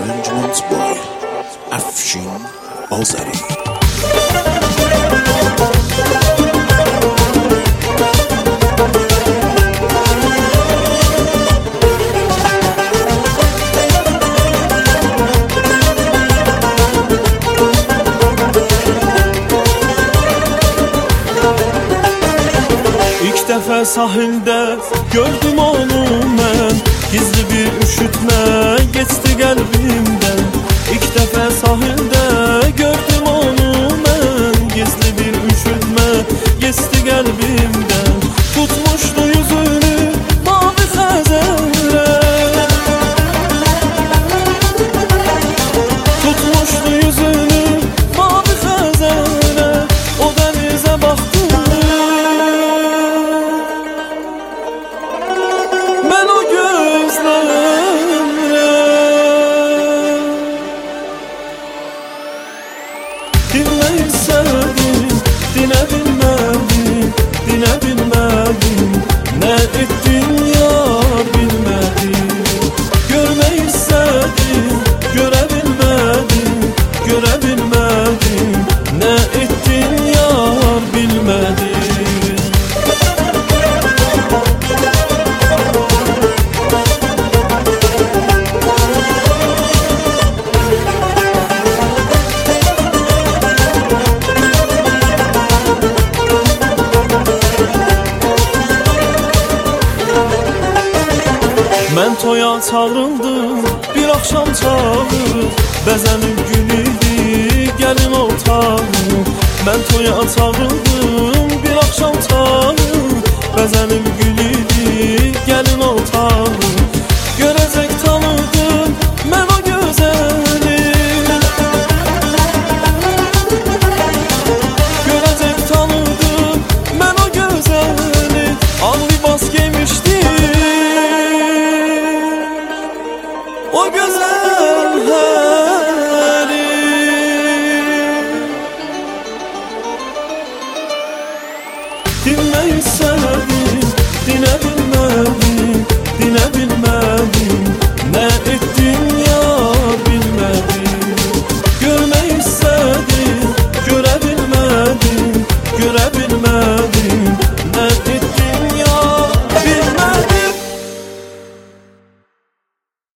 Arrangement by Afshin Ozari. İlk defa sahilde gördüm onu ben, gizli bir üşütme geçti kalbimden. İlk defa sahilde gördüm onu ben, gizli bir üşütme geçti kalbimden. Tutmuştu yüzünü mavi xəzərə, tutmuştu yüzünü mavi xəzərə. O denize baktı, ben o gözlerle dinleyi sevdim, dinebilmedim, dinebilmedim. Ne ettin ya bilmedim. Görmeyi istedim, görebilmedim, görebilmedim. Ne ettin ya bilmedim. Ben toya çağrıldım bir akşam çağı, bəzəni